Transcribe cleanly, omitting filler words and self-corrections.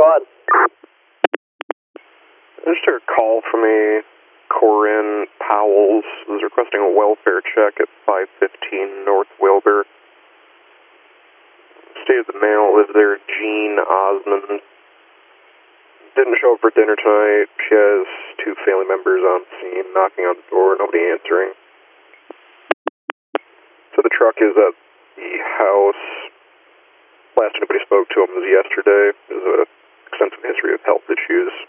on? I just took a call from a Corinne Powell's, was requesting a welfare check at 515 North Wilbur. State of the mail lives there, Jean Osmond. Didn't show up for dinner tonight. She has 2 family members on scene, knocking on the door, nobody answering. So the truck is at the house. Last anybody spoke to him was yesterday. There's an extensive history of health issues.